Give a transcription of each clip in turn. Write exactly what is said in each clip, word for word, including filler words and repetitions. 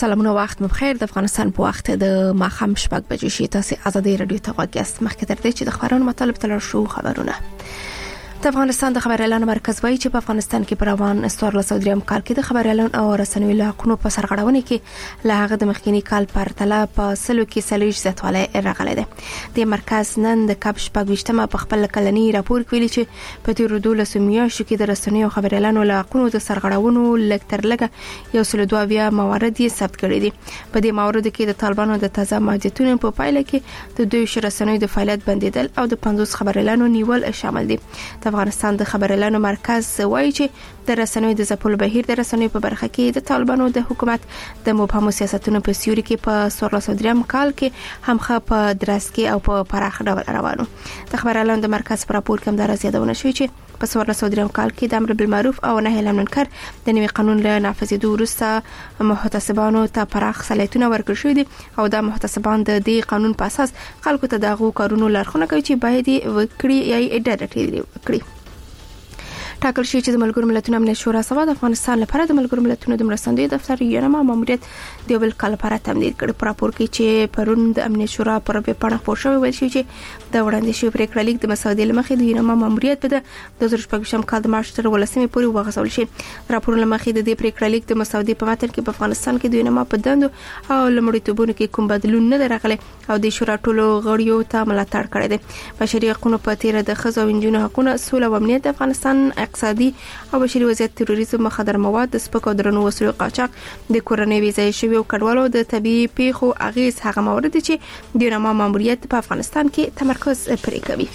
سلامونه وخت مو بخیر. د افغانستان په وخت د ماخام شپږ بجې شي تاسو ازادي رادیو ته وګورئ. مخکې تر دې چې د خبرونو مطلب تل شو خبرونه. د افغانستان د خبر اعلان مرکز وایي چې په افغانستان کې پر روان استور له سعودي کال کې د خبر اعلان او رسنوي له حقوقو په سرغړونه کې له هغه د مخکینی کال پر تله په سلو کې سلیج زیاتوالی راغلی دی. د مرکز نن د کب شپږ ویشتمه په خپل کلنی راپور کې ویلي چې په تیر دولس میاشتو کې د رسنوي او خبر اعلان له حقوقو د سرغړونو لږ تر لږه یو سل دوه بیا موارد یې ثبت کړي دي. په دې موارد کې د طالبانو د تازه محدودیتونو په پایله کې د دوی رسنوي د فعالیت بندیدل او د پنځوس خبر اعلانو نیول شامل دي. افغانستان د خبر اعلان مرکز وایي چې د رسنوي د ځپلو بهیر د رسنوي په برخه کې د طالبانو د حکومت د مبهمو سیاستونو په سیوري کې په څوارلس دریم کال کې هم خه په درس کې او په پراخ ډول روانو. د خبر اعلان د مرکز پر راپور کې هم دا زیاتونه شوې چې په څوارلس دریم کال کې د امر بالمعروف او نهي عن المنکر د نوي قانون له نافذېدو وروسته محتسبانو ته پراخ صلاحیتونه ورکړل شوې دي او د محتسبان د دې قانون په اساس خلکو ته دغه کارونو لارښوونه کوي چې باید وکړي یا اډاره کړي. ټاکل شوی چې د ملګرو ملتونو امنیت شورا سبا د افغانستان لپاره د ملګرو ملتونو د مرستندوی دفتر یونما ماموریت د بل کال لپاره تمدید کړ. په راپور کې چې پرون د امنیت شورا پر ویب پاڼه خبر شوی ویل شوی چې د وړاندې شوی پریکړه لیک د مسودې لمخې د یونما ماموریت په د دوه زره شپږم کال د مارچ تر ولسمې پورې وغځول شي. راپور لمخې د دې پریکړه لیک د مسودې په متن کې په افغانستان کې د یونما په دندو او لمړیتوبونو کې کوم بدلون نه راغلی او د شورا ټولو غړیو ته ملاتړ کړی دی. بشري حقوقو په تیر د ښځو او نجونو حقوقو سوله او امنیت د افغانستان اقتصادي او بشري وضعیت تروریزم مخدر مواد د سپک او درنو وسلو قاچاق د کورنۍ ویزای شوی او کډوالو د طبي پیښو اغیز هغه موارد چې د یونما ماموریت په افغانستان کې تمرکز پرې کوي.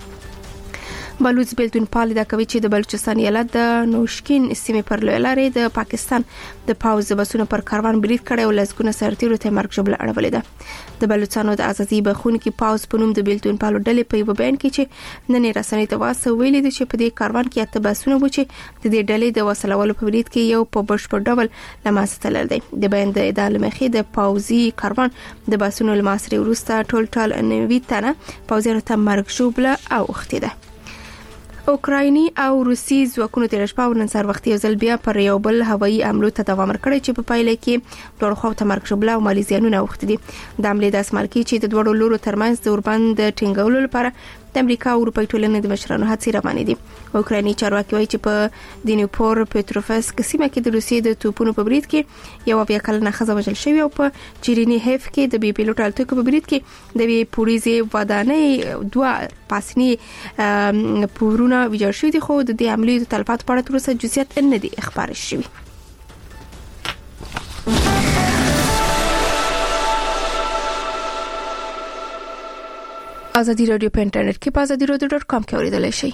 بلوچ بیلتون پال دا کوي چې د بلوچستان ایالت د نوشکین سیمې پر لوی لارې د پاکستان د پاوز بسونو پر کاروان برید کړي او لسګونه سرتیرو ته مرګ جبله اړولې ده. د بلوچستان د ازادي بخونکو پاوز په نوم د بیلتون پالو ډلې په یو بیان کې چې نن رسنۍ ته واسه ویلي دي چې په دې کاروان کې اته بسونه و چې د دې ډلې د وسلوالو په برید کې یو په بشپړ ډول لماسه تلل دي. د بیان د ادعا لمخې د پاوزي کاروان د بسونو لماسري وروسته ټول ټال نوي تنه پاوزیانو ته مرګ جبله او اخته ده. اوکرایني او روسي ځواکونو تیر شپه نن سهار وختي ځل بیا پر یو بل هوایي حملو ته دوام ورکړی چې په پایله کې دوه خو ته مرګ شبله او مالي زیانونه اوښتي دي. د حملې د اسمال کې چې د دوه لورو ترمنځ د اوربند ټینګولو لپاره د امریکا او اروپای ټولنې د مشرانو هڅې روانې دي. اوکرایني چارواکي وایي چې په دینیپور پټروفسک سیمه کې د روسي د توپونو په برید کې یو بیا کلنه ښځه وژل شوې او په چیرینی هف کې د بي پیلوټ الوتکو په برید کې د وی پولیسي ودانۍ دوه پاسنی پورونه ویجاړ شوي دي خو د دې عملیاتو د تلفات په اړه تر اوسه جزئیات نه دي خبر شوي. ازادي رادیو په انټرنیټ کې په ازادي رادیو ډاټ کام کې اوریدلای شئ.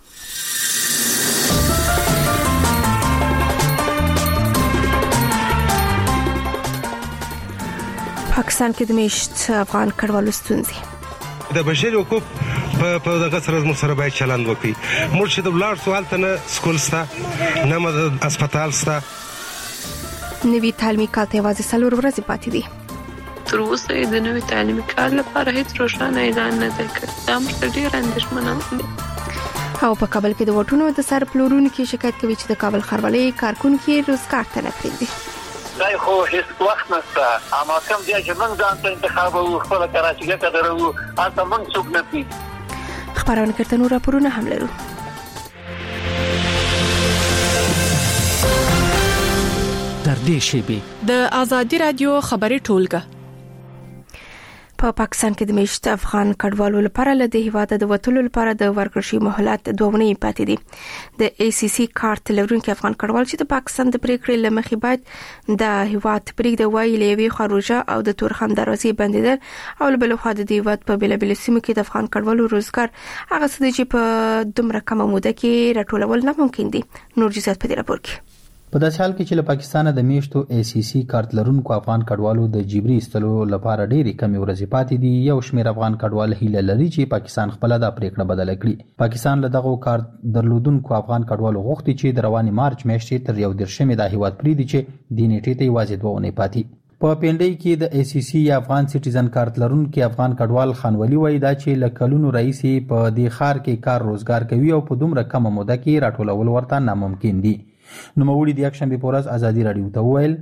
پاکستان کې د میشت افغان کډوالو ستونزې د بشري حقوق په په دغه سره موږ سره باید چلند وکړي. موږ چې د بلار سوال ته نه سکول ستا نه مد هسپتال ستا نوی تعلیمي کال ته یوازې څلور ورځې پاتې دي. تر اوسه د نوي تعلیمي کال لپاره هیڅ روښانه اعلان نه دی کړی. دا موږ ډېر اندېښمنه دي. او په کابل کې د وټونو د سر پلورونکو شکایت کوي چې د کابل ښاروالۍ کارکونکو روزګار ته نه پریږدي. دا خو هیڅ وخت نشته. اما کوم ځای چې موږ ځان ته انتخاب او خپل کراچۍ ته درو هلته موږ څوک نه پریږدي. خبرونه کړه نور راپورونه هم لرو. در دې شیبه د ازادي رادیو خبري ټولګه په پا پاکستان کې د میشت افغان کډوالو لپاره له دې هیواده د وټولو لپاره د ورکړشي مهلت دوونه پاتې دي. د ای سی سی کارت لرونکي افغان کډوال چې د پاکستان د پریکړې لمخې باید د هیواد پریکړه وایي لوي خروجه او د تورخم دروازې بندیدل او بل خو د هیواد په بل بل سیمو کې د افغان کډوالو روزګار هغه څه چې په دومره کمه موده کې راټولول نه ممکن دي. نور جزئیات په دې راپور کې. په داسې حال کې چې له پاکستانه د میشتو ای سی سی کارت لرونکو افغان کډوالو د جبري استلو لپاره ډېری کمی ورځې پاتې دي، یو شمېر افغان کډوال هیله لري چې پاکستان خپل د پریکړه بدله کړي. پاکستان له دغه کارت درلودونکو افغان کډوالو غوښتي چې د رواني مارچ میاشتې تر یو درشمې د هیواد پریدي چې د نیټې ته یوازې دوه ونې پاتې. په پینډۍ کې د ای سی سی یا افغان سټیزن کارت لرونکو افغان کډوال خانولي وایي دا چې له کلونو رئیس په دې ښار کې کار روزګار کوي او په دومره کمه موده کې راټولول ورته ناممکن دي. نو موري د یک شنبه پورز ازادي رادیو ته ویل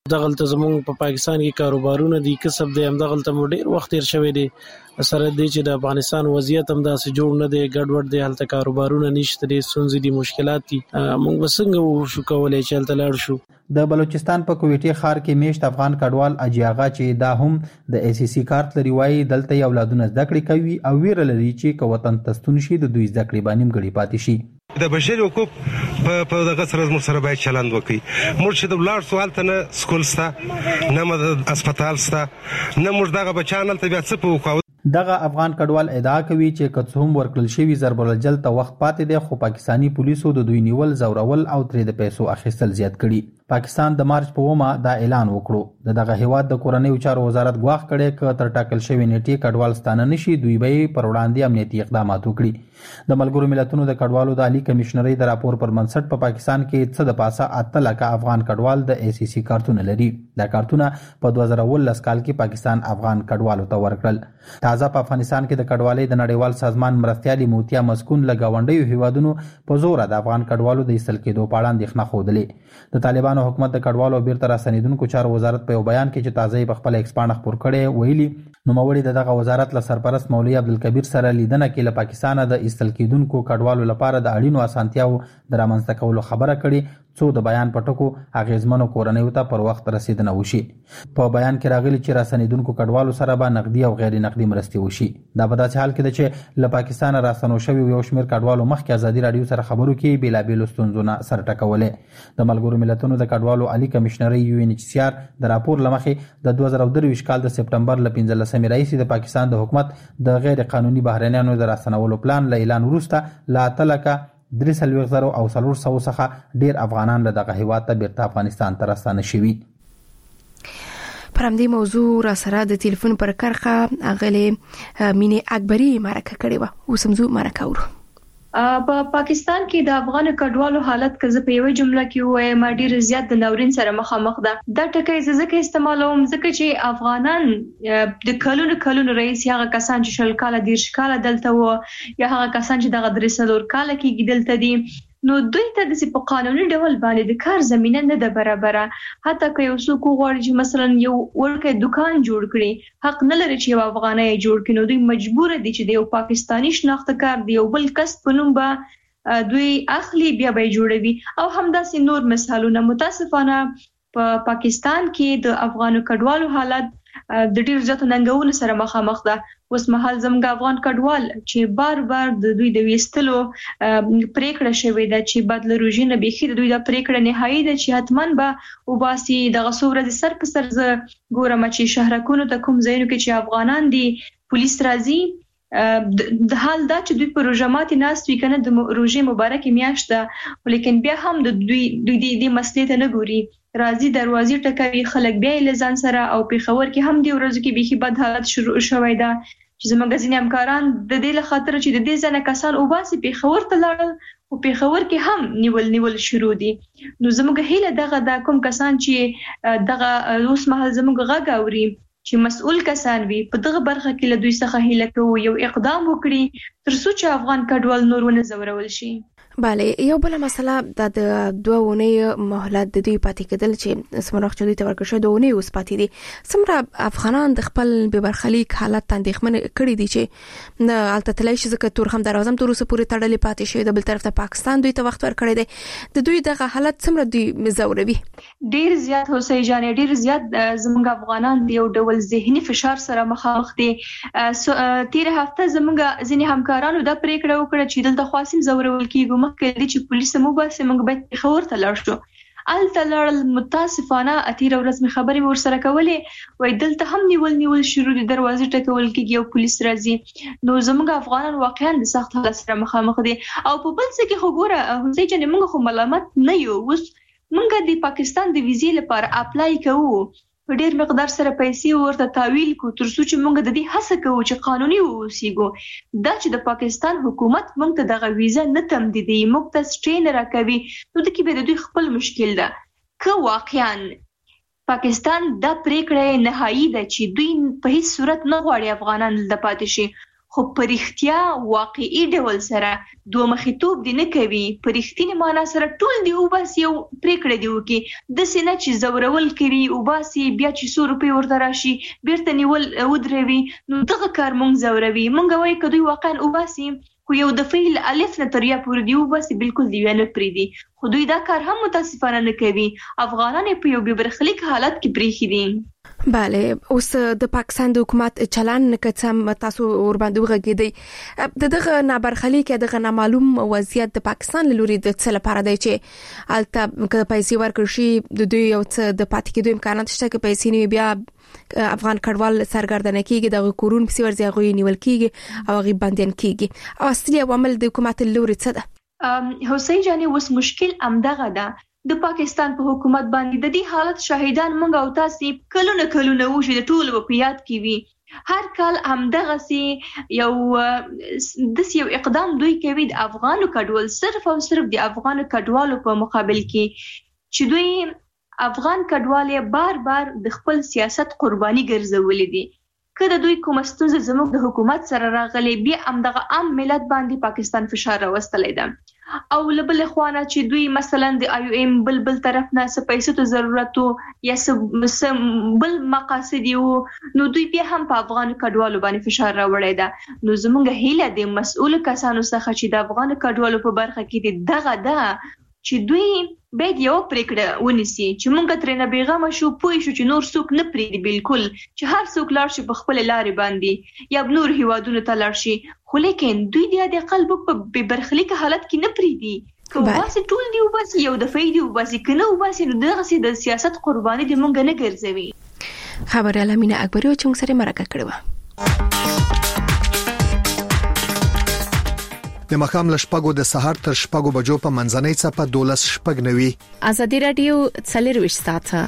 دغلته زموږ په پاکستان کې کاروبارونه دي کسب دي هم دغلته مو ډیر وخت تیر شوی دی سره دی چې د افغانستان وضعیت هم داسې جوړ نه دی ګډوډ دی هلته کاروبارونه نشته دي ستونزې دي مشکلات دي موږ وسنګ شو کولای چې هلته لاړ شو د بلوچستان په کوټي ښار کې میشت افغان کډوال اجي آغا چې دا هم د ای سی سی کارت لري وایي دلته یو اولادونه زده کړې کوي او ویره لري چې که وطن تستون شي د دوی زده کړې باندې مګړي پاتې شي د بشري حقوق په دغه سره موږ سره باید چلند وکړي موږ چې د بلار سوال ته نه سکول ستا نه مد هسپتال ستا نه موږ دغه بچان ته بیا څه په دغه افغان کډوال ادعا کوي چې کڅوم ورکل شوی ضرب الجل ته وخت پاتې دی خو پاکستانی پولیسو د دوی نیول زورول او ترې د پیسو اخیستل زیات کړي پاکستان د مارچ په ومه دا اعلان وکړو د دغه هیواد د کورنۍ چارو وزارت غواخ کړي ک تر ټاکل شوی نیټه کډوال ستانه نشي دوی به پر وړاندې امنیتي اقدامات وکړي د ملګرو ملتونو د کډوالو د عالی کمشنري د راپور پر منسټ په پاکستان کې څه د پاسه اته لک افغان کډوال د ای سی سی کارتونه لري دا کارتونه په دوه زره ولس کال کې پاکستان افغان کډوالو ته ورکړل تازه په افغانستان کې د کډوالۍ د نړیوال سازمان مرستيالي موتیا مسكون لګاونډیو هیوادونو په زور د افغان کډوالو د ایستل کېدو په اړه اندېښنه خوده د طالبانو حکومت د کډوالو بیرته راستنیدونکو چارو وزارت په یو بیان کې چې تازه په خپل ایکسپانډ خبر کړي ویلي نوموړي دغه وزارت له سرپرست مولوی عبدالکبیر سره لیدنه کې له پاکستان د ایستل کېدونکو کډوالو لپاره د اړینو اسانتیاو د رامنځته کولو خبره کړي څو د بیان پټکو اغیزمنو کورنیو ته پر وخت رسیدنه وشي په بیان کې راغلي چې راستنیدونکو کډوالو سره به نقدي او غیر نقدي مرستې وشي دا په داسې حال کې ده چې له پاکستان راستنو شوی یو شمېر کډوالو مخکې ازادي رادیو سره خبرو کې بیلابېلو ستونزونه سر ټکولې د ملګرو ملتونو د کډوالو عالی کمشنري یو ان ایچ سی آر د راپور لمخې د دوه زره درویشت کال د سپټمبر ل پنځلسمې راهیسې د پاکستان د حکومت د غیر قانوني بهرنیانو د راستنولو پلان له اعلان وروسته لا تلکه درې سلويخ زره او څلور سوه څخه ډیر افغانان له دغه هیواد ته بیرته افغانستان ته راستانه شوي پر همدې موضوع را سره د ټلیفون پر کرخه اغلی مینې اکبری مرکه کړې و اوس هم زو مرکه ورو په پاکستان کې د افغان کډوالو حالت که زه په یوه جمله کې وایم ما ډیر زیات د ناورین سره مخامخ ده دا ټکی زه ځکه استعمالوم ځکه چې افغانان د کلونو کلونو رئیس هغه کسان چې شل کاله دیرش کاله دلته وو یا هغه کسان چې دغه درې څلور کاله کې دلته دي نو دوی ته د په قانوني ډول باندې د کار زمينه نه ده برابره حتی که یو څوک غواړي چې مثلا یو ورکه دکان جوړ کړي حق نه لري چې یو افغاني جوړ کړي نو دوی مجبور دي چې د یو پاکستانی شناخته کار دی یو بل کس په نوم به دوی اخلي بیا به جوړوي او همداسې نور مثالونه متاسفانه په پا پاکستان کې د افغانو کډوالو حالت د ډیر زیاتو ننګونو سره مخامخ ده اوس مهال زموږ افغان کډوال چې بار بار د دوی د ویستلو پریکړه شوې ده چې بدل روزینه بيخي د دوی د پریکړه نهایی ده چې حتمان به وباسي د غسور د سر په سر ز ګورم چې شهرکونو ته کوم ځایونو کې چې افغانان دي پولیس راځي د حال دا چې دوی په روزماتي ناس وی کنه د روزي مبارک میاشت ده ولیکن بیا هم د دوی د دې مسلې ته نه ګوري راځي دروازې ټکوي خلک بیا لزان سره او په خبر کې هم دی ورځ کې بيخي بد حالت شروع شوی دا چې زموږ ځینې همکاران د دې له خاطر چې د دې ځنه کسان وباسي په خبر ته لاړل او په خبر کې هم نیول نیول شروع دي نو زموږ هیله دغه د کوم کسان چې دغه اوس مهال زموږ غږ اوري چې مسؤل کسان وي په دغه برخه کې له دوی څخه هیله کوو یو اقدام وکړي تر څو چې افغان کډوال نور ونه زورول شي بله یو بل مسله د دوه ونې مهلت د دوی پاتې کېدل چې سمراخ چوي ته ورکړ شو دوه ونې اوس پاتې دي سمره افغانان د خپل به برخلیک حالت تندېخمن کړی دي چې د التتلای شي زکه تور هم دروازم تر اوسه پورې تړلې پاتې شوی د بل طرف ته پاکستان دوی ته وخت ورکړی دی د دوی دغه حالت سمره دوی زوروي ډیر زیات هوسۍ جان ډیر زیات زموږ افغانان دی یو ډول ذهني فشار سره مخامخ دي تیر هفته زموږ ځینې همکارانو د پریکړه وکړه چې دلته خاصم زورول کیږي مخکې چې پولیس مو باسي موږ به خبر ته لاړ شو الته لړل متاسفانه اتیره ورځ می خبرې ور سره کولې وای دلته هم نیول نیول شروع دي دروازې ټکول کیږي او پولیس راځي نو زموږ افغانان واقعا د سخت حالت سره مخامخ دي او په بل څه کې خو ګوره هڅه چې موږ خو ملامت نه یو اوس موږ د پاکستان د ویزې لپاره اپلای کوو په ډیر مقدار سره پیسې ورته تحویل کو تر څو چې موږ د دې هڅه کوو چې قانوني اوسېګو دا چې د پاکستان حکومت موږ ته دغه ویزه نه تمدیدي موږ ته سټرین راکوي نو د کې به د دوی خپل مشکل ده که واقعا پاکستان دا پریکړه نهایی ده چې دوی په هیڅ صورت نه غواړي افغانان د پاتې شي خو پرختیا واقعي ډول سره دوه مخیتوب دی نه کوي. پرختینی معنا سره ټول دی او بس یو پریکړه دی وکي د سینه چې زورول کوي او بس بیا چې સો روپۍ ورته راشي بیرته نیول ودروي نو دغه کار مونږ زوروي. مونږ وایي کدوې واقعا او بس خو یو د فعل الف نه تر یا پورې دی او بس بالکل دی نه پری دی خو دوی دا کار هم متاسفانه نه کوي. افغانان په یو ببرخلیک حالت کې پریخي دي. بله اوس د پاکستان د حکومت چلن کڅم تاسو ور باندې وغږیدي د دغه نابرخلیک دغه نامعلوم وضعیت د پاکستان لوري د څه لپاره دی چې الته کله پیسې ورکړ شي د دوی یو څه د پاتې کېدو امکانات شته چې پیسې نه بیا افغان کډوال سرګردانه کیږي د کورون په ورځ غوي نیول کیږي او غي باندې کیږي او اصلي عوامل د حکومت لوري څه ده؟ حسین جاني اوس مشکل امدغه ده د پاکستان په حکومت باندې د دې حالت شاهدان مونږ او تاسو کلونه کلونه وشي د ټولو په یاد کې وي. هر کال همدغه سي یو د یو اقدام دوی کوي د افغانو کډوال صرف او صرف د افغانو کډوالو په مقابل کې چې دوی افغان کډوال بار بار د خپل سیاست قرباني ګرځولې دي. کله دوی کوم ستونزه زموږ د حکومت سره راغلي بیا همدغه عام ملت باندې پاکستان فشار راوستلې ده او لبل خوانه چې دوی مثلا د آی او ایم بل بل طرف نه څه پیسې ته ضرورت یا څه بل مقاصد یو نو دوی بیا هم په افغان کډوالو باندې فشار راوړی ده. نو زموږ هیله د مسؤل کسانو څخه چې د افغان کډوالو په برخه کې دغه ده چې دوی باید یو پریکړه ونیسي چې مونږ ترې نه بیغمه شو پوه شو چې نور څوک نه پریدي بالکل چې هر څوک لاړ شي په خپل لارې باندې یا نور هیوادونو ته لاړ شي خو لیکن دوی د قلب په برخلیک حالت کې نه پریدي که واسه ټول دی وبس یو د فایده وبس کنه وبس دغه سي د سیاست قرباني د مونږ نه ګرځوي. خبر علامه اکبری چې موږ سره مرکه کړو. د مخام لشپګو د سحر تر شپګو بجو په منځنۍ صفه دولس شپګ نوي. ازادي رادیو څلرويش ساعته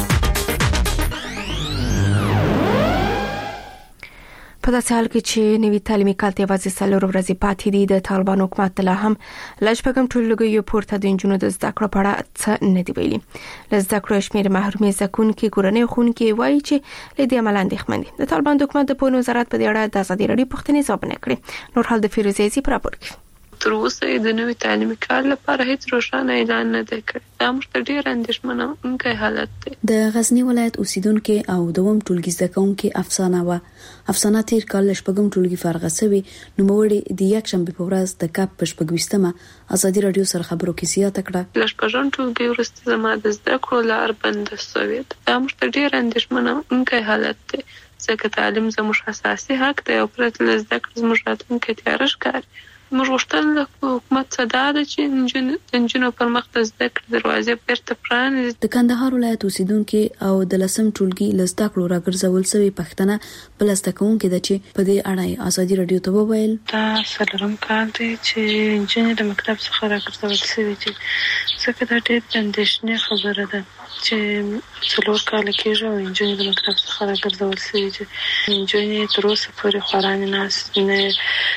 په داسې حال کې چې نوی تعلیمي کال ته وځي څلور ورځې پاتې دي د طالبان حکومت لا هم لږ ټولګي پورته د انجونو د زده کړو په اړه څه نه دی ویلي. د زده کړو شمېر محرومي زکون کې کورنۍ خون کې وایي چې لدې عمل اندېښمن دي. د طالبان حکومت د پوهنې وزارت په دې اړه د ازادي رادیو پوښتنې ځواب نه کړی. نور حال د فیروزي پر راپور کې تر اوسه د نوي تعلیمي کال لپاره هیڅ روښانه اعلان نه دی کړی. دا موږ ډیر اندېښمنونکی حالت دی. د غزنی ولایت اوسیدونکو او دوم ټولګي زده کوونکو افسانه و افسانه تیر کال شپږم ټولګي فارغه شوی نو موړي د یک شنبه په ورځ د کاپ پښپګوستمه ازادي رادیو سره خبرو کې زیاته کړه. لږ ټولګي ورسته زما د زده کړو لار بند شوې ده. دا موږ ډیر اندېښمنونکی حالت دی ځکه تعلیم زموږ اساسي حق دی او پرته له زده کړې زموږ راتلونکی تیاره ښکاري. موږ غوښتل له حکومت څخه دا چې انجونو پر مخ د زده کړې دروازې بیرته پرانیزي. د کندهار ولایت اوسیدونکو او د لسم ټولګي لزده کړو راګرځول شوی پښتنه بل زده کوونکو د چې په دې اړه ازادي رادیو ته وویل دا څلورم کال دی چې انجونې د مکتب څخه راګرځول شوی دي ځکه دا ډېر اندېښنې خبره ده چې څلور کاله کېږي او انجونې د مکتب څخه راګرځول شوی دي. انجونې تر اوسه پورې خورا نه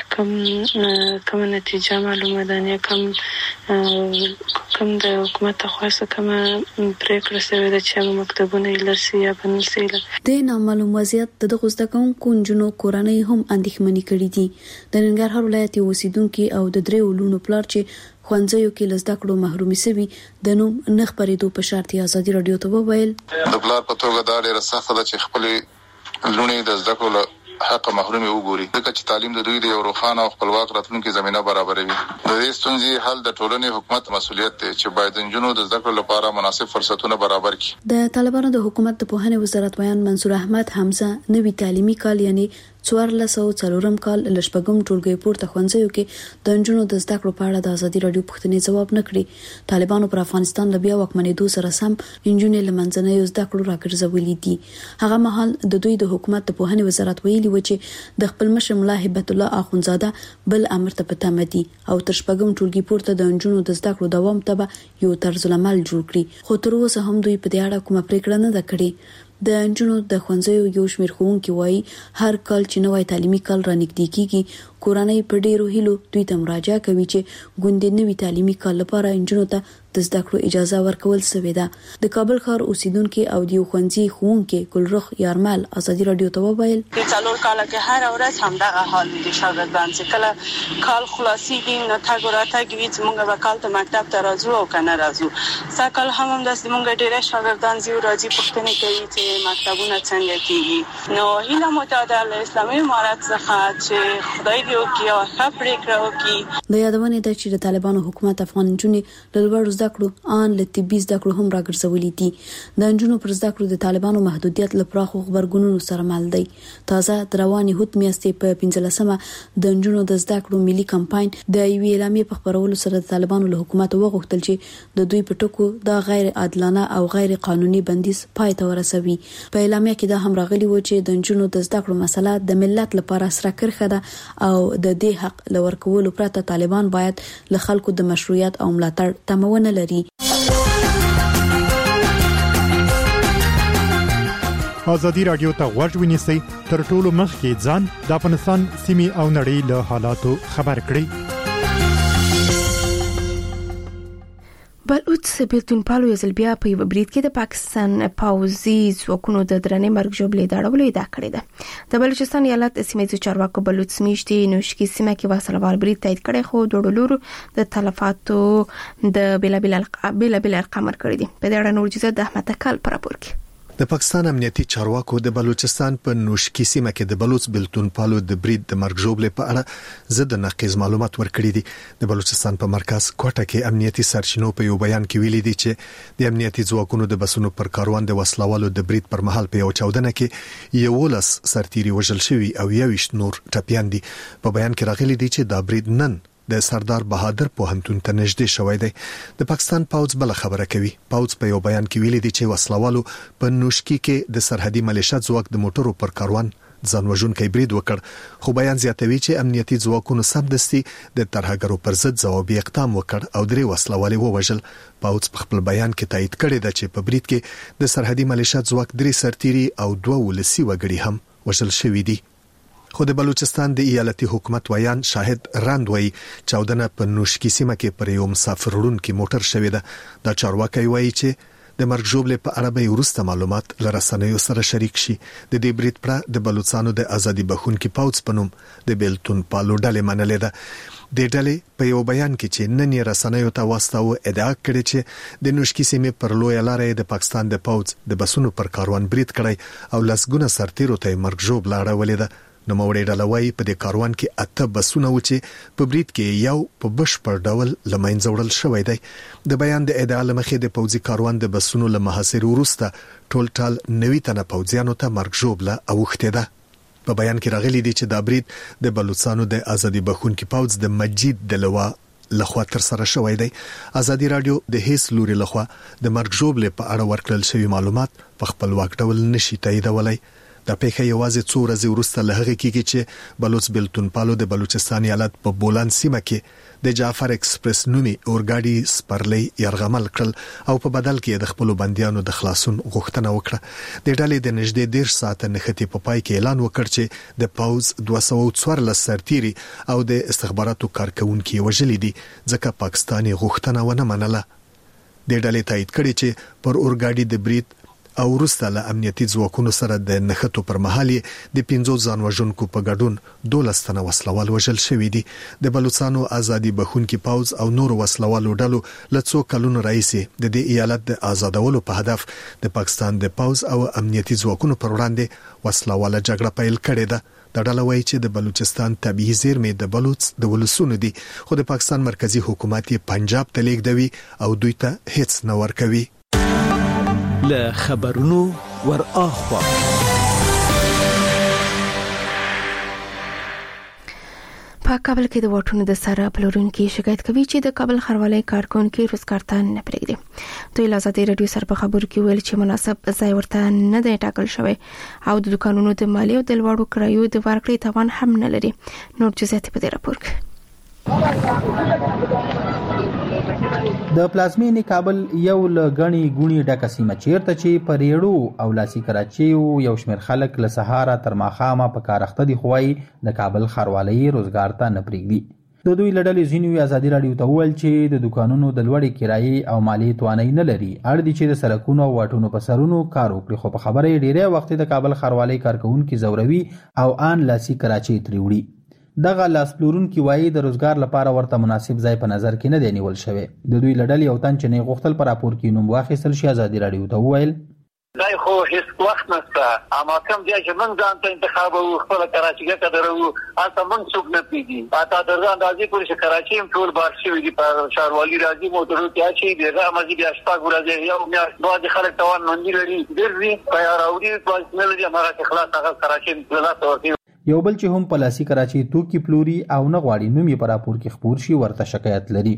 کوم کوم نتیجه معلومه ده نه کوم کوم د حکومت خاصه کوم پریکړه شوې ده چې مکتبونه لرسي یا بنسي. د نامعلوم وضعیت د دغه زده کوونکو جنو کورنۍ هم اندېښمنې کړې دي. د ننګرهار ولایت اوسیدونکو او د درې ولونو پلار چې خوانځيو کې لزده کړو محرومي سوي د نوم نخ پرېدو په شرط ازادي رادیو ته وویل د پلار په توګه دا ډېر سخت ده چې خپل لونی د زده کړو حق محرومي وګوري ځکه چې تعلیم د دوی د یو روښانه او خپلواک راتلونکي زمينه برابروي. د دې ستونزې حل د ټولنې حکومت مسؤلیت دی چې باید انجونو د زده کړو لپاره مناسب فرصتونه برابر کړي. د طالبانو د حکومت د پوهنې وزارت بیان منصور احمد حمزه نوی تعلیمي کال یعنی څوارلس او څلورم کال لشپږم ټولګي پورته خوانځيو کې د انجونو د زده کړو په اړه د ازادي رادیو پوښتنې ځواب نه کړی. طالبانو پر افغانستان له بیا واکمنېدو سره سم انجونې لمنځنۍ زده کړو راګرځولې دي. هغه مهال د دوی د حکومت د پوهنې وزارت ویلي و چې د خپل مشر ملا هبت الله اخونزاده بل امر ته پته مدي او تر شپږم ټولګي پورته د انجونو د زده کړو دوام ته یو طرز العمل جوړ کړي. خو تر اوسه هم دوی په دې اړه کومه پریکړه نه ده کړې. د انجونو د ښوونځیو یو شمېر ښوونکي وایي هر کال چې نوی تعلیمي کال رانږدې کیږي کورنۍ په ډیرو هیلو دوی ته مراجعه کوي چې ګوندې نوي تعلیمي کال لپاره انجونو ته د زده کړو اجازه ورکول شوې ده. د کابل ښار اوسیدونکو او د ښوونځي ښوونکي ګلرخ یارمل ازادي رادیو ته وویل د څلور کاله کې هر ورځ همدغه حال دي شاګردان چې کله کال خلاصيږي نو تا ګوراته کوي چې موږ به کال ته مکتب ته راځو او کنه راځو. سکل هم هم د موږ ډیره شاګردان زیو راځي پښتنه کوي چې مکتبونه څنګه کیږي. نو هیله متعال اسلامي امارات څخه چې خدای دې وکړي او ښه پریکړه وکړي. د یادونه ده چې د طالبانو حکومت افغان جنونې له لوړ زده کړو ان له طبي زده کړو هم راګرځولې دي. د انجونو پر زده کړو د طالبانو محدودیت لپاره خو خبرګونونو سره مل دی. تازه درواني هوت میاشتې په پنځلسمه د انجونو د زده کړو ملي کمپاین د یوې اعلامیې په خبرولو سره د طالبانو له حکومت وغوښتل چې د دوی په ټکو د غیر عادلانه او غیر قانوني بندیز پای ته ورسوي. په اعلامیه کې دا هم راغلي و چې د انجونو د زده کړو مسله د ملت لپاره سره کرخه ده او د دې حق لور کولو پرته طالبان باید له خلکو د مشروعیت او ملاتړ تمونه لري. ازادي رادیو ته غوږ ونیسئ تر ټولو مخکې ځان د افغانستان سیمې او نړۍ له حالاتو خبر کړئ. بلوچ بیلتون پالو یو ځل بیا په یو برید کې د پاکستان پاوزي ځواکونو د درنې مرګ ژوبلې داړولې ادعا کړې ده. د بلوچستان ایالت سیمې چارواکو بلوچ سمیشتي نوشکی سیمه کې وسلوال برید تایید کړي خو د ډولورو د تلفاتو د بلا بلا بلا بلا ارقام ورکړي دي. په دې اړه نور جزئیات د احمد کال پر راپور کې. د پاکستان امنیتي چارواکو د بلوچستان په نوشکی سیمه کې د بلوچ بیلتون پالو د برید د مرګ ژوبلې په اړه زده نقیز معلومات ورکړي دي. د بلوچستان په مرکز کوټه کې امنیتي سرچینو په یو بیان کې ویلي دي چې د امنیتي ځواکونو د بسونو پر کاروان د وسلوالو د برید پر مهال په یو چاودنه کې یولس سرتيري وژل شوی او یويشت نور ټپيان دي. په بیان کې راغلي دي چې دا برید نن د سردار بهادر پوهنتون ته نږدې شوی دی. د پاکستان پوځ بل خبره کوي. پوځ په یو بیان کې ویلي دي چې وسلوالو په نوشکی کې د سرحدي ملیشیا ځواک د موټرو پر کاروان ځان وژونکي برید وکړ. خو بیان زیاتوي چې امنیتي ځواکونو سمدستي د ترهګرو پر ضد ځوابي اقدام وکړ او درې وسلوالي ووژل. پوځ په خپل بیان کې تایید کړی دی چې په برید کې د سرحدي ملیشیا ځواک درې سرتيري او دوه ولسی وګړي هم وژل شوي دي. خو د بلوچستان د ایالتي حکومت ویان شاهد رند وی چاودنه په نوشکی سیمه کې پر یو مسافر وړونکي موټر شوی ده. دا چارواکي وایي چې د مرګ ژوبلې په اړه به وروسته معلومات لرسنیو سره شریک شي. د دې برید پر د بلوچستانو د ازادي بخونکي پوځ په نوم د بیلتون پالو ډلې منلې ده. د ډلې په یو بیان کې چې نن یې رسنیو ته واستاوه ادعا کړې چې د نوشکی سیمې پر لوی لارې د پاکستان د پوځ د بسونو پر کاروان برید کړی او لسګونه سرتیرو ته مرګ ژوبله اړولې ده. نو موړې ډلوي په دې کاروان کې اته بسونه و چې په برید کې یو په بشپړ ډول لمنځه وړل شوی دی. د بیان د ادعا لمخې د پوځي کاروان د بسونو له محاصرې وروسته ټول ټال نوي تنه پوځیانو ته مرګ ژوبله اوښته ده. په بیان کې راغلي دي چې دا برید د بلوچستانو د ازادي بخونکي پوځ د مجید دلوا لخوا تر سره شوی دی. ازادي رادیو د هیڅ لوري لخوا د مرګ ژوبلې په اړه ورکړل شوی معلومات په خپل واک ډول نشي تاییدولای. د پیښې یوازې څو ورځې وروسته له هغه کېږي چې بلوچ بیلتون پالو د بلوچستان ایالت په بولان سیمه کې د جعفر ایکسپریس نومي اورګاډي سپرلې يرغمل کړل او په بدل کې د خپل بنديانو د خلاصون غوښتنه وکړه. د ډلې د نږدې ډیر ساعت نښتې په پای کې اعلان وکړ چې د پاوز دوه سوه څوارلس سرتيري او د استخباراتو کارکونکو وژلي دي ځکه پاکستاني غوښتنه ونه منله. د ډلې تایید کړي چې پر اورګاډي د برید او وروسته له امنیتي ځواکونو سره د نښتو پر مهال د پنځو ځان وژونکو په ګډون دولس تنه وسلوال وژل شوي دي. د بلوچستانو ازادي بخونکي پوځ او نور وسلوالو ډلو له څو کلونو راهیسې د دې ایالت د آزادولو په هدف د پاکستان د پوځ او امنیتي ځواکونو پر وړاندې وسلواله جګړه پیل کړې ده. د ډله وایي چې د بلوچستان طبيعي زیرمې د بلوچ د ولسونو دي خو د پاکستان مرکزی حکومت پنجاب ته لیږدوي او دوی ته هیڅ نه ورکوي. له خبرونو ور اخوا په کابل کې د واټونو د سره پلورونکو شکایت کوي چې د کابل خروالۍ کارکونکو روزګارتان نه پرېږدي. دوی له ازادي رادیو سره په خبرو کې ویل چې مناسب ځای ورته نه دی ټاکل شوی او د دکانونو د مالیې او د لوړو کرایو د ورکړې توان هم نه لري. نور جزئیات په دې راپور کې. د پلازمینې کابل یو لګنی ګونی ډکه سیمه چیرته چې پر یړو او لاسي کراچي یو شمېر خلک له سهاره تر ماښامه په کار اخته دي، خو د کابل ښاروالۍ روزګار ته نه پرېږدي. د دوی له ډلې ځینو ازادي راډیو ته وویل چې د دوکانونو د لوړې کرایې او مالیې توانایي نه لري، اړ دي چې د سړکونو او واټونو په سرونو کار وکړي، خو په خبره یې ډېری وخت د کابل ښاروالۍ کارکوونکي ځوروي او ان لاسي کراچۍ ترې وړي. دغه لاس پلورونکي وایي د روزګار لپاره ورته مناسب ځای په نظر کې نه دی نیول شوی. د دوی له ډلې یو تن چې نه غوښتل په راپور کې نوم واخیستل شي ازادي راډیو ته وویل دا خو هیڅ وخت نشته، اما کوم ځای چې موږ ځان ته انتخاب وو خپل کراچي کې درو هلته موږ څوک نه پیږي. اته درځه اندازې پورې چې کراچي هم ټول بار شوي دي په ښاروالي راځي موټرو کې چې دغه مزي بیا شپږ ورځې یو میاشت بعد خلک توان منډي لري ګرځي په راوړي په نه لري هغه خلاص هغه کراچي په لاس ورته. یو بل چې هم پلاسي کراچي توکي پلوري او نه غواړي نوم یې په راپور کې خپور شي ورته شکایت لري.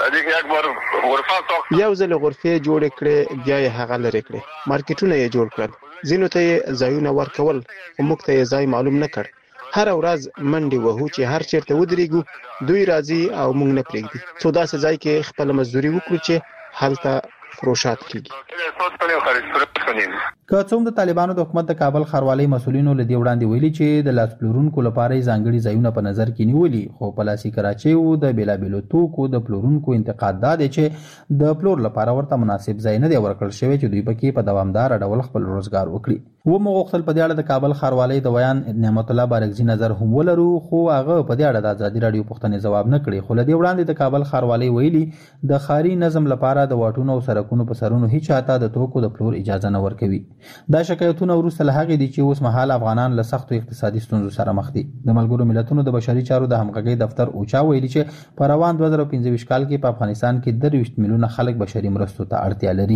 یو ځل غرفه جوړ کړي بیا یې هغه لري کړي، مارکیټونه یې جوړ کړل، ځینو ته یې ځایونه ورکول او موږ ته یې ځای معلوم نه کړ. هر ورځ منډي وهو چې هر چیرته ودرېږو دوی راځي او موږ نه پرېږدي، څو داسې ځای کې خپل مزدوري وکړو چې هلته فروشات کیږي. که څوم د طالبانو د حکومت د کابل ښاروالۍ مسولینو له دې وړاندې ویلي چې د لاس پلورونکو لپاره ځانګړي ځایونه په نظر کې نیولي، خو پلاسي کراچي او د بیلابیلو توکو د پلورونکو انتقاد دا دی چې د پلور لپاره ورته مناسب ځای نه دی ورکړل شوی چې دوی پکې په دوامدار ډول خپل روزګار وکړي. و مو غوښتل په دې اړه د کابل ښاروالۍ د ویان نعمت الله بارکزي نظر هم ولرو، خو هغه په دې اړه د ازادي راډیو پوښتنې ځواب نه کړي. خو له دې وړاندې د کابل ښاروالۍ ویلي د ښاري نظم لپاره د واټونو او سړکونو په سرونو هیڅ چاته د توکو د پلور اجازه نه ورکوي. دا شکایتونه وروسته له هغې دي چې اوس مهال افغانان له سختو اقتصادي ستونزو سره مخ دي. د ملګرو ملتونو د بشري چارو د همغږۍ دفتر اوچا ویلي چې په روان دوه زره پنځه ویشت کال کې په افغانستان کې درویشت میلیونه خلک بشري مرستو ته اړتیا لري.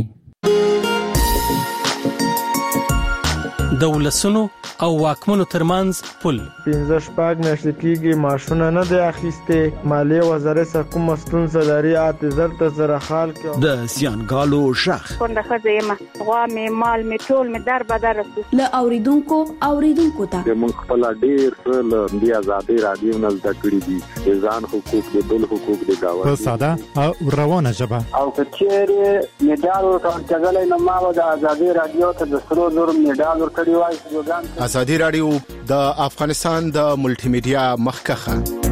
د ولسونو او واکمنو ترمنځ پل پنځه شپږ میاشتې کېږي معاشونه نه دی اخیستې، مالیې وزارت سره کومه ستونزه لري اته زر ته سره حال کې د زیانګالو شخ څنګه ښځه یم غوا مې مال مې ټول مې در بدر له اوریدونکو اوریدونکو ته موږ خپل ډیر څه له دې ازادي راډیو نه زده کړی دي، ځان حقوق د بل حقوق د گاونډي په ساده او روانه ژبه او کچېره میډال ورکړل نو ما د ازادي راډیو ته د سرو زر میډال ورکړی وای. ازادي راډیو د افغانستان د ملټي میډیا مخکخه.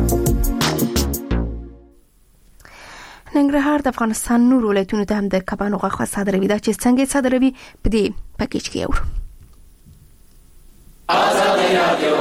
ننګرهار د افغانستان نور ولایتونو ته هم د کبانو غوښه صادروي. دا چې څنګه صادروي په دې پکیج کې اورو. ازادي راډیو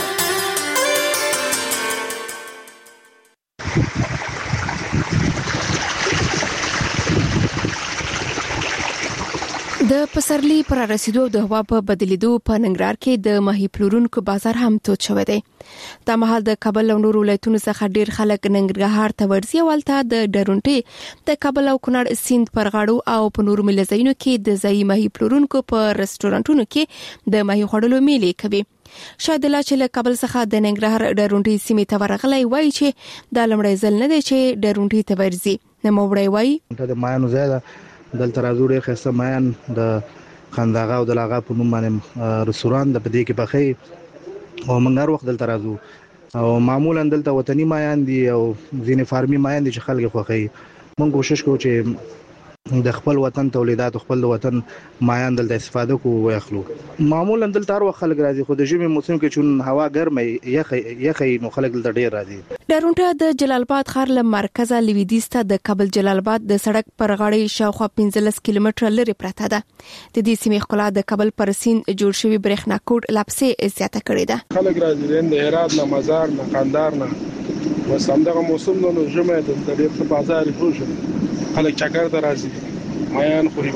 د پسرلی پر رسیدو د هوا په بدلیدو په ننګرهار کې د ماهي پلورونکو بازار هم تود شوی دی. د مهال د کابل او نورو ولایتونو څخه ډیر خلک ننګرهار ته ورځي او الته د ډرونټي د کابل او کونړ سیند پر غاړو او په نورو ملځایونو کې د ځای ماهي پلورونکو په رستورانتونو کې د ماهي خوړلو میلې کوي. شاید لا چې له کابل څخه د ننګرهار ډرونټي سیمې ته ورغلی وای چې د لمړی ځل نه دی چې ډرونټي ته ورځي. نو وړي وای د مایانو زیاده دلته راځو ډېر ښه مایان د خنداغه او د لاغا په نوم باندې رستوران د پدې کې بخې او موږ هر وخت دلته راځو او معمولا دلته وطني مایان دي او ځینې فارمي مایان دي چې خلک خوښوي. موږ کوشش کوو چې د خپل وطن تولیدات خپل وطن مایان دلته استفاده کوو او اخلو. معمولا دلته هر وخت خلک راځي، خو د ژمي موسم کې چون هوا ګرمه یخ یخ نو خلک دلته ډېر راځي. ډرونټه د جلال آباد ښار له مرکزه لویدیځ ته د کابل جلال آباد د سړک پر غاړې شاوخوا پنځلس کیلومتره لري پراته ده. د دې سیمې ښکلا د کابل پر سیند جوړ شوی برېښنا کوټ لپسې زیاته کړې ده. خلک راځي د هرات نه مزار نه قندار نه بس همدغه موسم نو ژمه د ډېر په بازار کې خلک چکر ته راځي. مایان خوري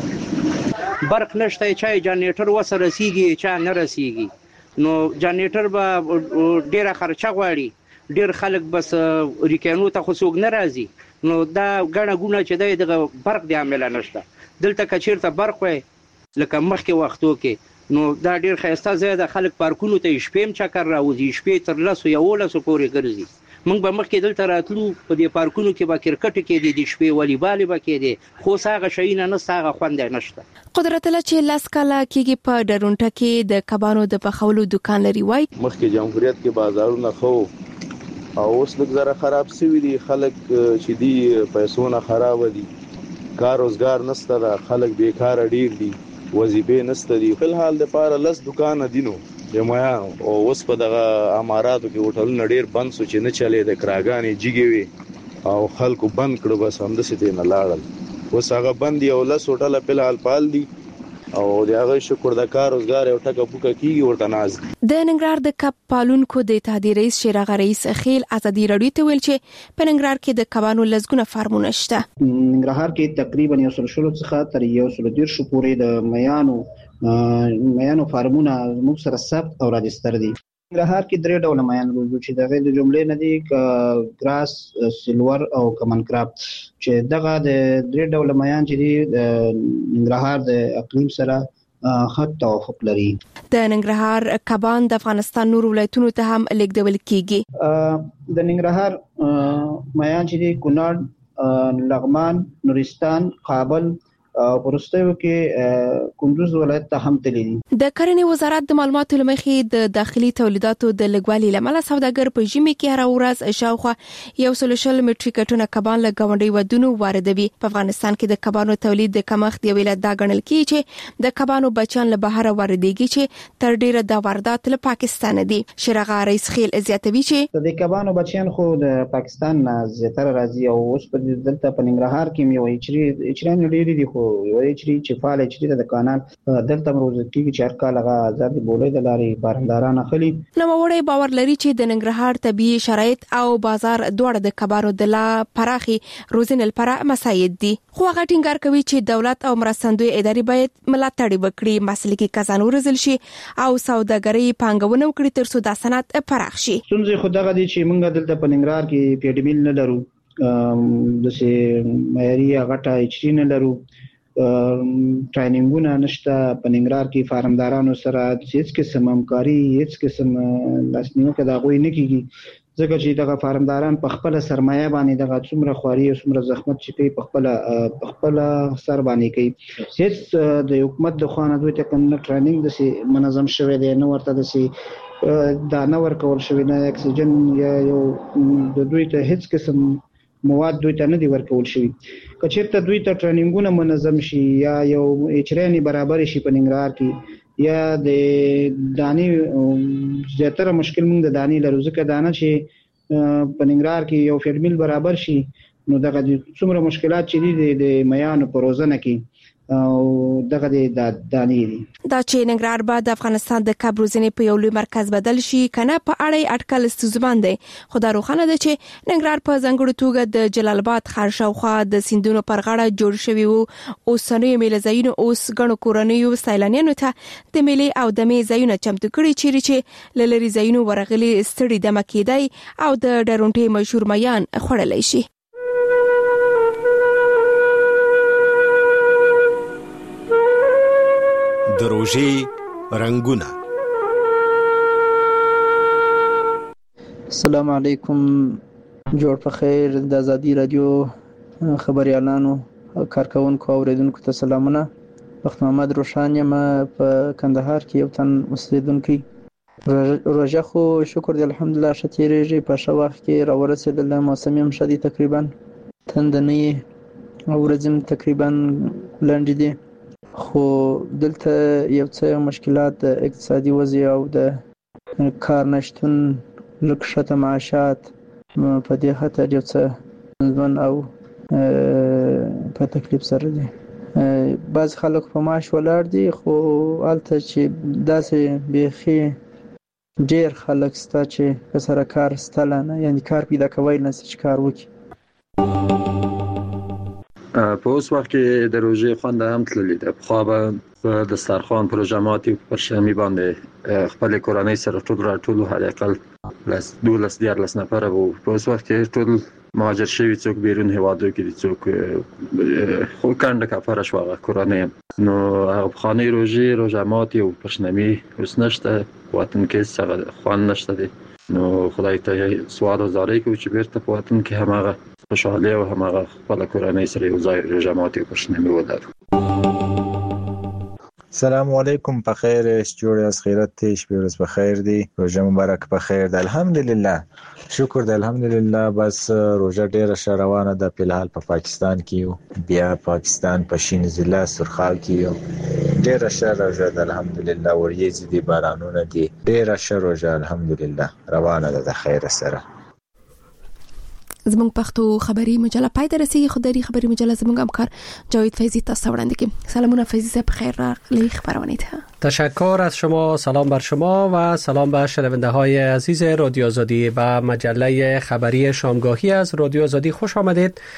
بازار برق نشته چې جنریټر وسره رسیږي چې نه رسیږي نو جنریټر به ډیره خرچه غواړي، ډیر خلک بس ریکانو ته خو څوک نه راځي نو دا غړه ګونه چې د برق دی عامل نشته. دلته کچیرته برق وي لکه مخکې وختو کې نو دا ډیر خسته زیاده خلک پارکونو ته شپېم چکر راوځي، شپې تر لاسو یو لاسو پورې ګرځي. موږ به مخکې دلته راتلو په دې پارکونو کې به کرکټ کې دي، د شپې والیبال به کې دي، خو هغه شي نه هغه خوند نشته. قدرت الله چې لاس کاله کېږي په ډرونټه کې د کبانو د پخولو دکان لري وای. مخکې جمهوریت کې بازارونه خو او اوس لږ زره خراب شوی دي خلک چې دی پیسونه خراب دي کار روزګار نشته دا خلک بیکار ډیر دي وظیفه نشته دي په حال د پاره لس دکان دینو یمایا او اوس په دغه اماراتو کې هوټلونه ډیر بند سو چې نه چلے د کراګانی جګي وي او خلکو بند کړو بس هم د ستې نه لاړل اوس هغه بند یو لس هوټل په حال پال دي او دغه شکر د کار روزګار یو ټکه بوکه کیږي ورته ناز د ننګرهار د کب پالونکو د اتحادیې رئیس شیراغ رئیس خیل ازادي رادیو ته ویل چې په ننګرهار کې د کبانو لزګونه فارمونه شته. ننګرهار کې تقریبا یو سل شلو څخه تر یو سل ډیر شو پورې د میانو میانو فارمونه موږ سره ثبت او راجستر دي. ننګرهار کې درې ډول میان روزو چې دغه د جملې نه دي ګراس سیلور او کمن کراب چې دغه د درې ډول میان چې دي د ننګرهار د اقلیم سره خط توافق لري. د ننګرهار کبان د افغانستان نور ولایتونو ته هم لیږدول کیږي. د ننګرهار میان چې دي کونړ، لغمان، نورستان، کابل او پرستیو کې کندوز ولایت ته هم تللی دي. د کرنې وزارت د معلوماتو لمخې د داخلي تولیداتو د لګوالي لامل سوداګر په ژمي کې هر ورځ شاوخوا یو سل شل مټریک ټنه کبان له ګاونډي ودونو واردوي. په افغانستان کې د کبانو تولید د کمښت یو علت دا ګڼل کیږي چې د کبانو بچیان له بهر واردېږي چې تر ډیره د واردات له پاکستان دي. شیراغ رئیس خیل زیاتوي چې د کبانو بچیان خو د پاکستان نه زیاتره راځي او اوس په دلته په ننګرهار کې یو اچري اچران ډیری دي خو یو اچري چې فعال اچري د کانال دلته مروز کیږي چې هر کال هغه آزاد بولې د لارې بارنداران اخلي. نو وړي باور لري چې د ننګرهار طبيعي شرایط او بازار دواړه د کبانو د لا پراخي روزنل لپاره مساعد دي. خو هغه ټینګار کوي چې دولت او مرستندوی ادارې باید ملاتړ وکړي، مسلکي کسان ورزل شي او سوداګري پانګونه وکړي تر څو د صنعت پراخ شي. څنګه خو دغه دي چې موږ دلته په ننګرهار کې پیډمیل نه لرو، د سه معیاري غټه اچري نه لرو، ټریننګونه نشته. په ننګرهار کې فارمدارانو سره هیڅ قسم همکاري هیڅ قسم لاسنیوکه دا غوي نه کیږي ځکه چې دغه فارمداران په خپل سرمایه باندې دغه څومره خواري او څومره زحمت چې کوي په خپل په خپل سر باندې کوي. هیڅ د حکومت د خوانه دوی ته کوم ټریننګ د سي منظم شوی دی نه ورته د سي دا نه ورکول شوی نه اکسیجن یا یو د دوی ته هیڅ قسم مواد دوی ته نه دی ورکول شوی. کچېرته دوی ته ټریننګونه منظم شي یا یو اچرانی برابر شي په ننګرهار کې یا د دانی زیاتره مشکل موږ د دانی لرو ځکه دانه چې په ننګرهار کې یو فیډمیل برابر شي نو دغه څومره مشکلات چې دي د میانو پروزنه کې او دغه د دانی دي. دا چې ننګرهار بعد د افغانستان د کب روزنې په یو لوی مرکز بدل شي کنه په اړه اټکل ستوزمن دی. خو دا روښانه ده چې ننګرهار په ځانګړو توګه د جلال آباد ښار شاوخوا د سیندونو پر غاړه جوړ شوی وو. اوسنۍ میله ځایونه اوس ګڼو کورنیو سیلانیانو ته د میلې او د می ځایونه چمتو کړي چیرې چې لری ځایونو ورغلي ستړي د مکیدای او د ډرونټي مشهور میان خړلای شي. د روژې رنگونه. السلام علیکم، جوړ په خیر. د ازادي رادیو خبريالانو کارکونکو اوریدونکو ته سلامونه. وخت محمد روشان یم په کندهار کې یو تن اوسیدونکو. روژه خو شکر دی الحمدلله شتیریږي په شواخ کې را ورسېدل. موسم هم شدي تقریبا تندنی ورځم تقریبا لنډ دي خو دلته یو څه مشکلات د اقتصادي وضع او د کار نشتون لږ شته معاشات په دې خاطر یو څه ځوان او په تکلیف سره دي. بعض خلک په معاش ولاړ دي خو الته چې داسې بیخي ډیر خلک ستا چې په سره کار ستلانه یعنی کار پیدا کوي نه چې کار وکړي. په اوس وخت کې د روژې خوند هم تللی ده. پخوا به په دسترخوان پروژاماتي پر شمي باندې خپل کورنۍ سره ټول راټولو حداقل لس دولس دیارلس نفره وو. په اوس وخت کې ټول مهاجر شوي څوک بیرون هیوادو کې دي څوک خو کنډه کفاره شو هغه کورنۍ نو هغه پخوانۍ روژې روژاماتي او پر شمي اوس نشته وطن کې څه خوند نشته دی. نو خدای ته سوال او زاری کوي چې بیرته په وطن کې هماغه خوشحالي او هماغه خپل کورنۍ سره یو ځای روژاماتي او پر شمي ولرو. سلام علیکم، په خیر جوړ از خیرت تیش بیروز بخیر دی، روزه مبارک بخیر دی. الحمدلله، شکر دی الحمدلله. بس روزه ډیره ښه روانه ده. په الحال په پاکستان کې یو، بیا پاکستان په شین ضلع سرخال کې یو، ډیره ښه روزه ده الحمدلله. وریځې دي، بارانونه دي، ډیره ښه روزه الحمدلله روانه ده د خیر سره. زموږ پښتو خبری مجله پای ته رسیدي. خبری خبری مجله زموږ همکار جاوید فیضی تاسو وړاندې کوي. سلامونه فیضی صاحب، خیر راغلی خبرونه ده. تشکر از شما، سلام بر شما و سلام به شنونده های عزیز رادیو آزادی و مجله خبری شامگاهی از رادیو آزادی. خوش آمدید.